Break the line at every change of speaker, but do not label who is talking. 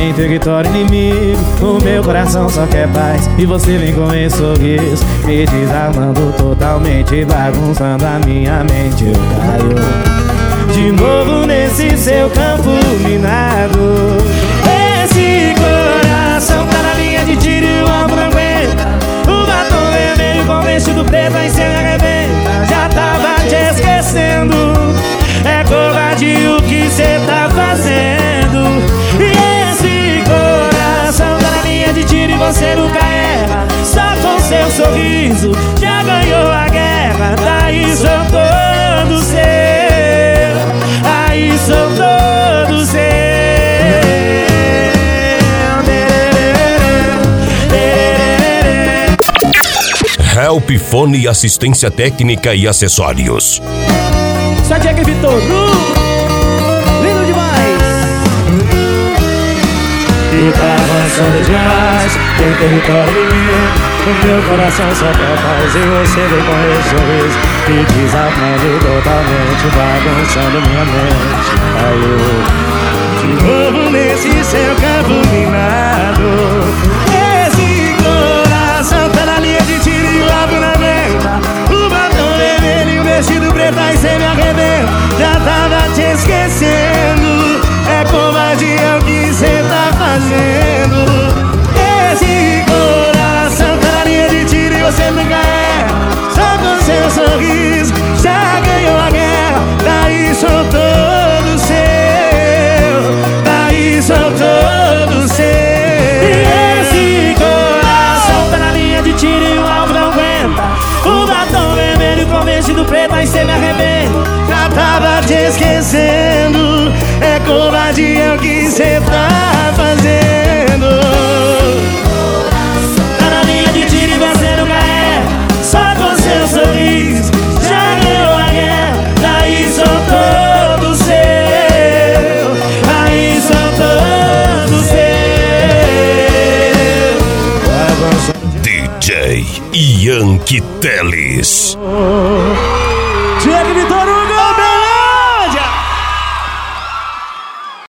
momento que torna inimigo. O meu coração só quer paz e você vem com esse sorriso me desarmando totalmente, bagunçando a minha mente. Eu caio de novo nesse seu campo minado. Esse coração tá na linha de tiro e o alvo não aguenta. O batom vermelho com vestido preto aí cê me arrebenta. Já tava te esquecendo, é covardia o que cê tá fazendo. E esse coração tá na linha de tiro e você nunca erra. Só com seu sorriso já ganhou a guerra. Daí sou todo seu, aí sou todo seu.
Help Fone, assistência técnica e acessórios.
Santiago e Vitor, lindo demais. E tá avançando demais, tem território inimigo. O meu coração só quer paz e você vem com esse sorriso me desarmando totalmente, bagunçando minha mente. Caiu de novo nesse seu campo minado. Esse coração tá na linha de tiro e o alvo na venta. O batom vermelho e o vestido preto aí cê me arrebenta. Já tava te esquecendo, é covardia o que cê tá fazendo. Esse coração tá na linha de tiro e você nunca erra. Só com seu sorriso já ganhou a guerra. Daí sou todo seu, daí sou todo seu. E esse coração tá na linha de tiro e o alvo não aguenta. O batom vermelho com vestido preto aí cê me arrebenta. Já tava te esquecendo, é covardia o que cê tá fazendo. Tá na linha de tiro e você nunca erra. Só com seu sorriso já ganhou a guerra. Daí sou todo seu, aí sou todo seu.
DJ Yankee Teles.
Diego Vitor.